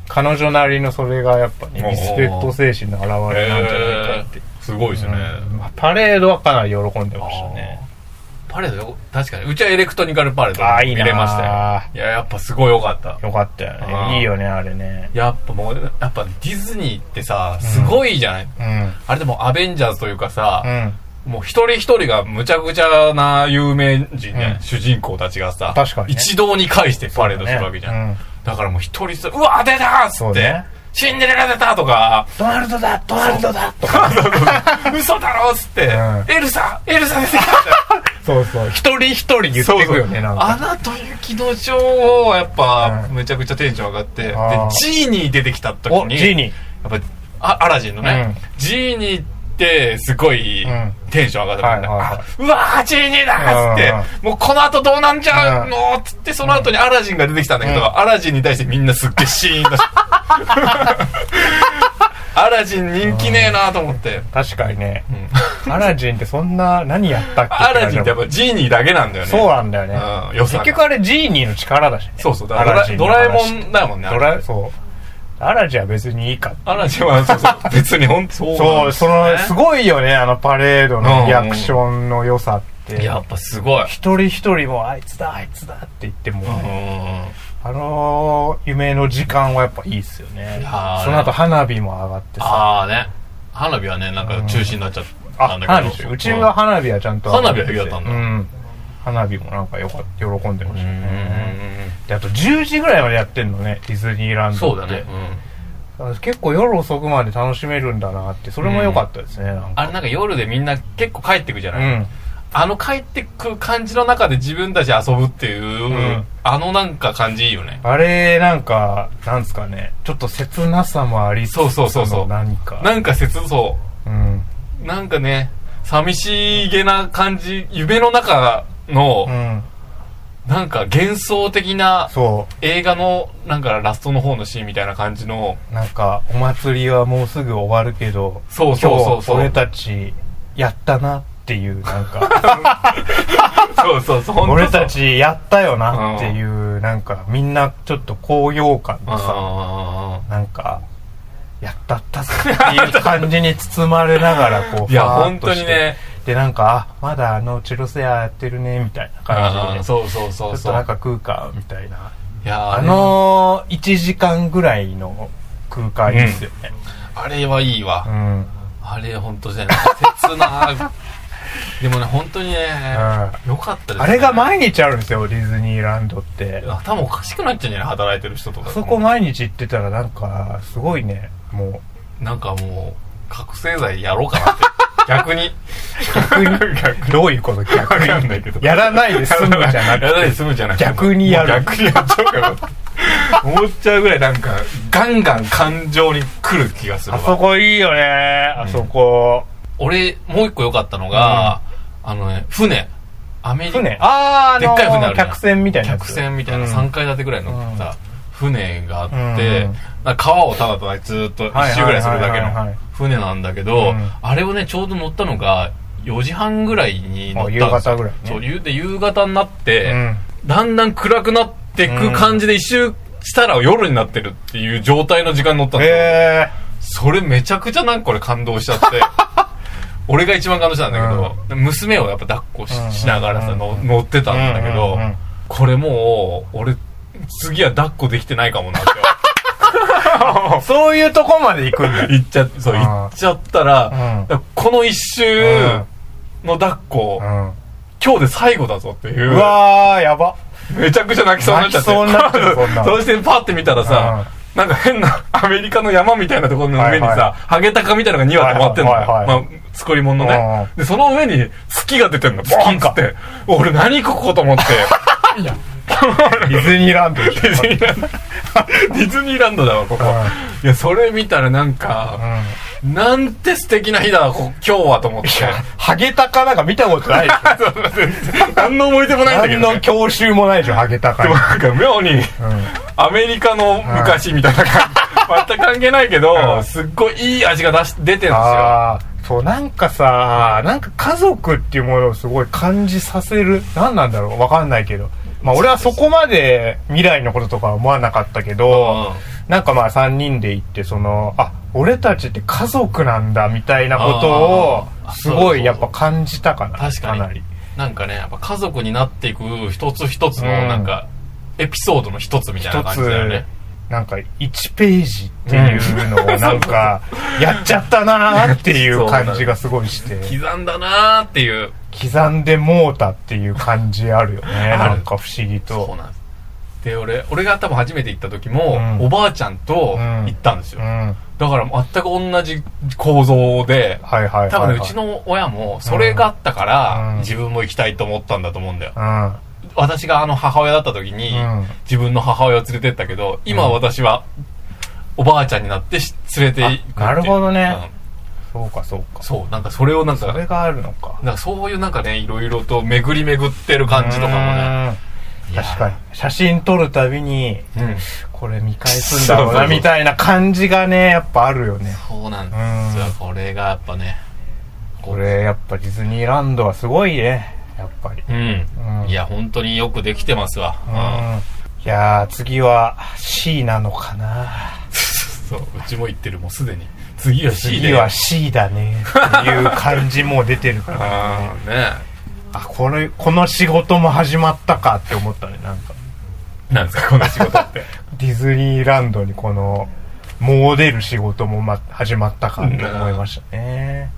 Speaker 1: 彼女なりのそれがやっぱねリスペクト精神の表れなんじゃないかって、
Speaker 2: えー、すごいですね、
Speaker 1: うんまあ、パレードはかなり喜んでましたね。
Speaker 2: パレード確かにうちはエレクトニカルパレード見れましたよ。いややっぱすごい良かった。
Speaker 1: よかったよね。いいよねあれね。
Speaker 2: やっぱもうやっぱディズニーってさすごいじゃない、うん、あれでもアベンジャーズというかさ、うん、もう一人一人がむちゃくちゃな有名人ね、うん、主人公たちがさ
Speaker 1: 確かに、ね、
Speaker 2: 一堂に会してパレードするわけじゃん、ねうん、だからもう一人うわ出たっつって、ね、シンデレラ出たとか
Speaker 1: ドナルドだドナルドだとか
Speaker 2: 嘘だろっつって、うん、エルサエルサ出てきた
Speaker 1: そうそう一人一人言ってくよね。なんか
Speaker 2: アナと雪の女王はやっぱめちゃくちゃテンション上がって、うん、でジーニー出てきた時に
Speaker 1: ジーニー
Speaker 2: やっぱあアラジンのね、うん、ジーニーってすごいテンション上がったから、ね、うんはいはいはい、うわージーニーだっつって、うん、もうこの後どうなんちゃうのっつってその後にアラジンが出てきたんだけど、うん、アラジンに対してみんなすっげえシーンとしてアラジン人気ねえなと思って、
Speaker 1: うん、確かにね、うん、アラジンってそんな何やったっけ
Speaker 2: アラジンってやっぱジーニーだけなんだよね。
Speaker 1: そうなんだよね、うん、結局あれジーニーの力だしね。
Speaker 2: そうそうだからドラえもんだもんね。
Speaker 1: ドラそうアラジンは別にいいか。
Speaker 2: アラジンはそうそう別に本当そう、ね、
Speaker 1: そうそのすごいよねあのパレードのリアクションの良さって、
Speaker 2: うん、やっぱすごい
Speaker 1: 一人一人もあいつだあいつだって言っても、ね、うん、あの夢の時間はやっぱいいっすよね。その後花火も上がってさ
Speaker 2: ああね花火はねなんか中止になっちゃったんだけど、
Speaker 1: うん、うちは花火はちゃんと
Speaker 2: 花火は平気だったんだ、
Speaker 1: うん、花火もなんかよか喜んでましたね。であとじゅうじぐらいまでやってんのねディズニーランドって。
Speaker 2: そうだね、
Speaker 1: うん、結構夜遅くまで楽しめるんだなってそれも良かったですね、うん、なんか
Speaker 2: あれなんか夜でみんな結構帰ってくじゃない、うん、あの帰ってく感じの中で自分たち遊ぶっていう、うん、あのなんか感じいいよね。
Speaker 1: あれなんかなんですかねちょっと切なさもあり
Speaker 2: そうそうそうそう
Speaker 1: 何か
Speaker 2: なんか切そう、うん、なんかね寂しげな感じ夢の中の、うん、なんか幻想的な映画のなんかラストの方のシーンみたいな感じの
Speaker 1: なんかお祭りはもうすぐ終わるけど
Speaker 2: そうそうそうそう
Speaker 1: 今日俺たちやったなっていうなんか
Speaker 2: そうそうそう
Speaker 1: 俺たちやったよなっていう、うん、なんかみんなちょっと高揚感でさなんかやったったぜっていう感じに包まれながらこう
Speaker 2: いや本当にね
Speaker 1: でなんかあまだあのチロセアやってるねみたいな感じで
Speaker 2: そうそうそうそう
Speaker 1: ちょっとなんか空間みたいな。
Speaker 2: いや
Speaker 1: あのいちじかんぐらいの空間いいですよね、
Speaker 2: うん、あれはいいわ、うん、あれ本当にね切なでもね本当にね、うん、よかったですね。
Speaker 1: あれが毎日あるんですよディズニーランドって。
Speaker 2: 頭おかしくなっちゃうんじゃない働いてる人とか。
Speaker 1: あそこ毎日行ってたらなんかすごいねも
Speaker 2: うなんかもう覚醒剤やろうかなって逆に
Speaker 1: 逆に逆どういうこと逆に
Speaker 2: やんないけど
Speaker 1: やらないで済むじゃなくて
Speaker 2: やらないで済むじゃなくて
Speaker 1: 逆にやる
Speaker 2: 逆にやっちゃうかなって思っちゃうぐらいなんかガンガン感情に来る気がするわ。
Speaker 1: あそこいいよねあそこ、
Speaker 2: うん、俺もう一個良かったのが、うん、あのね船アメリカ
Speaker 1: 船あー、あのー、
Speaker 2: でっかい船あるじゃん
Speaker 1: 客船みたいな
Speaker 2: 客船みたいな、うん、さんかい建てぐらい乗った船があって、うん、なんか川をただただずっと一周ぐらいするだけの船なんだけど、うん、あれをねちょうど乗ったのがよじはんぐらいに乗ったんですよ。
Speaker 1: 夕方ぐらい、ね、
Speaker 2: そう夕で夕方になって、うん、だんだん暗くなってく感じで一周したら夜になってるっていう状態の時間に乗ったんですよ、
Speaker 1: へ
Speaker 2: ーそれめちゃくちゃなんか俺感動しちゃって俺が一番感動したんだけど、うん、娘をやっぱ抱っこ し,、うん、しながらさ、うん、の乗ってたんだけど、うんうんうん、これもう俺次は抱っこできてないかもなって
Speaker 1: そういうとこまで行くんだ
Speaker 2: 行っちゃそう行っちゃったら、うん、この一周の抱っこ、うん、今日で最後だぞっていう。
Speaker 1: うわーやば
Speaker 2: めちゃくちゃ泣きそうになっちゃって
Speaker 1: 泣きそうになっちゃうそんな
Speaker 2: そしてパッて見たらさ、うん、なんか変なアメリカの山みたいなところの上にさ、はいはい、ハゲタカみたいなのがにわ止まってんのよ、はいはいはい、まあ作り物のね、でその上に月が出てんのボーンって。俺何ここと思って
Speaker 1: いやディズニーランドでしょ
Speaker 2: ディズニーランドディズニーランドだわここ、うん、いやそれ見たらなんか、うん、なんて素敵な日だ今日はと思って。
Speaker 1: ハゲタカなんか見たことないでしょ
Speaker 2: 何の思い出もないんだけど、ね、
Speaker 1: 何の郷愁もないでしょハゲタカに。
Speaker 2: でもなんか妙に、うん、アメリカの昔みたいな感じ、全く関係ないけど、うん、すっごいいい味が出し出てるんですよ。あ
Speaker 1: そうなんかさなんか家族っていうものをすごい感じさせる。何なんだろうわかんないけどまあ俺はそこまで未来のこととかは思わなかったけど、なんかまあさんにんで行ってそのあ俺たちって家族なんだみたいなことをすごいやっぱ感じたかな。
Speaker 2: 確かにかなりなんかねやっぱ家族になっていく一つ一つのなんかエピソードの一つみたいな感じだよね。
Speaker 1: なんかいちページっていうのをなんかやっちゃったなーっていう感じがすごいして
Speaker 2: 刻んだなーっていう
Speaker 1: 刻んでもうたっていう感じあるよね。なんか不思議と。
Speaker 2: そうなんです。で俺俺が多分初めて行った時も、うん、おばあちゃんと行ったんですよ、うんうん、だから全く同じ構造で、はいはいはいはい、多分ねうちの親もそれがあったから、うん、自分も行きたいと思ったんだと思うんだよ、うん私があの母親だった時に、うん、自分の母親を連れてったけど今私はおばあちゃんになって連れて行く。
Speaker 1: なるほどね、うん、そうかそうか。
Speaker 2: そうなんかそれをなんか
Speaker 1: それがあるのか。
Speaker 2: なんかそういうなんかねいろいろと巡り巡ってる感じとかもね。
Speaker 1: 確かに写真撮るたびに、うん、これ見返すんだろうなみたいな感じがねやっぱあるよね。
Speaker 2: そうなんですよ、うん、これがやっぱね
Speaker 1: これやっぱディズニーランドはすごいねやっぱり、
Speaker 2: うんうん、いや本当によくできてますわ、
Speaker 1: うん、いや次は C なのかな
Speaker 2: そううちも言ってるもうすでに次は C
Speaker 1: で次は C だねっていう感じも出てるからね
Speaker 2: あね
Speaker 1: あこれこの仕事も始まったかって思ったね。なんか
Speaker 2: なんですかこの仕事って
Speaker 1: ディズニーランドにこのもう出る仕事も、ま、始まったかって思いましたね。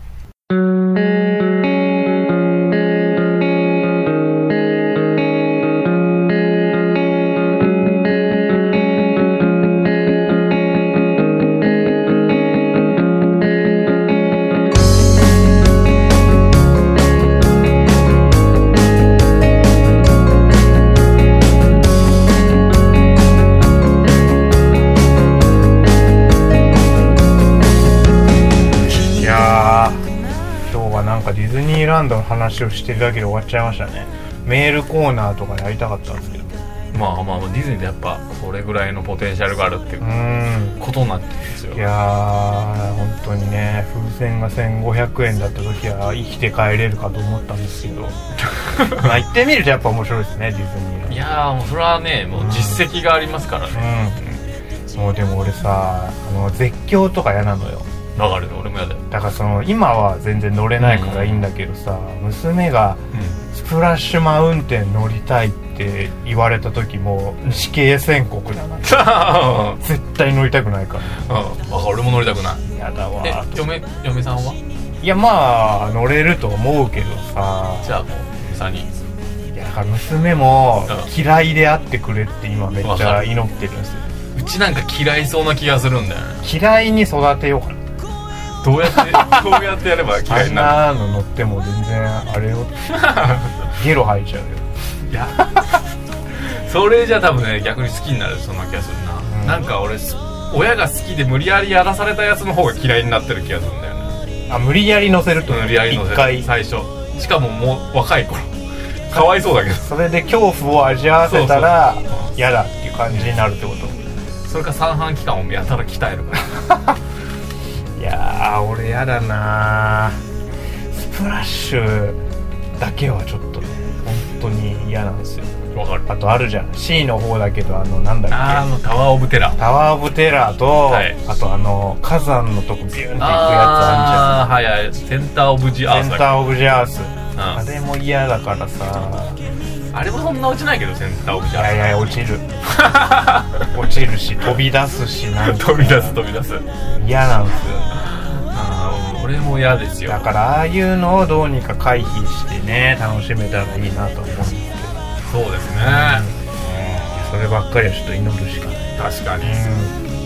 Speaker 1: ディズニーランドの話をしてるだけで終わっちゃいましたね。メールコーナーとかやりたかったんですけど、
Speaker 2: まあまあディズニーでやっぱそれぐらいのポテンシャルがあるっていうことになってるんですよ。
Speaker 1: いやー本当にね風船がせんごひゃくえんだった時は生きて帰れるかと思ったんですけどまあ行ってみるとやっぱ面白いですねディズニーランド。
Speaker 2: いやーもうそれはねもう実績がありますからね、
Speaker 1: うんうん、もうでも俺さあの絶叫とか嫌なのよ。
Speaker 2: わかるね俺もやだよ。
Speaker 1: だからその今は全然乗れないからいいんだけどさ、うん、娘がスプラッシュマウンテン乗りたいって言われた時も死刑宣告だな絶対乗りたくないから。
Speaker 2: うん、俺も乗りたくない。
Speaker 1: やだわ。
Speaker 2: え嫁嫁さんはい
Speaker 1: やまあ乗れると思うけどさ。
Speaker 2: じゃあもう嫁さんに。
Speaker 1: いやだから娘も嫌いであってくれって今めっちゃ祈ってるんですよ。
Speaker 2: うちなんか嫌いそうな気がするんだよね。
Speaker 1: 嫌いに育てようかな。
Speaker 2: どうやってどうやってやれば嫌いになる。
Speaker 1: あんなの乗っても全然あれよゲロ吐いちゃうよ。
Speaker 2: いやそれじゃ多分ね逆に好きになるそんな気がするな、うん、なんか俺親が好きで無理やりやらされたやつの方が嫌いになってる気がするんだよね。
Speaker 1: あ無理やり乗せると
Speaker 2: 無理やり乗せる回最初しかももう若い頃かわいそうだけど
Speaker 1: それで恐怖を味わわせたら嫌だっていう感じになるってこと。
Speaker 2: それか三半規管をやたら鍛えるから
Speaker 1: いやー俺やだなスプラッシュだけはちょっとね本当に嫌なんですよ。
Speaker 2: わかる。
Speaker 1: あとあるじゃん C の方だけどあのなんだっけ
Speaker 2: あのタワーオブテラー
Speaker 1: タワーオブテラーと、はい、あとあの火山のとこビューンっていくやつあんじゃん。
Speaker 2: あーはいはいセンターオブジアース
Speaker 1: センターオブジアース、うん、あれも嫌だからさ。
Speaker 2: あれもそんな落ちないけどセンターオブジャース。
Speaker 1: いやいや落ちる落ちるし飛び出すしなんか
Speaker 2: 飛び出す飛び出す
Speaker 1: 嫌なんですよ。
Speaker 2: あ俺も嫌ですよ。
Speaker 1: だからああいうのをどうにか回避してね楽しめたらいいなと思うんですけ
Speaker 2: ど。そうですね、
Speaker 1: うん、そればっかりはちょっと祈るしかない。
Speaker 2: 確かに、うん、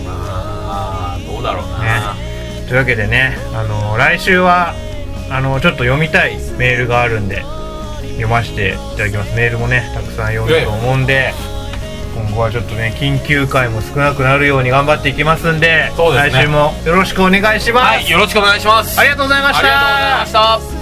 Speaker 2: まあどうだろうな、
Speaker 1: ね、というわけでねあの来週はあのちょっと読みたいメールがあるんで読ませていただきます。メールもねたくさん読むと思うんで今後はちょっとね緊急回も少なくなるように頑張っていきますんで、そうですね、来週もよろしくお願いします。
Speaker 2: はいよろしくお願いします。
Speaker 1: ありがとうございました。
Speaker 2: ありがとうございました。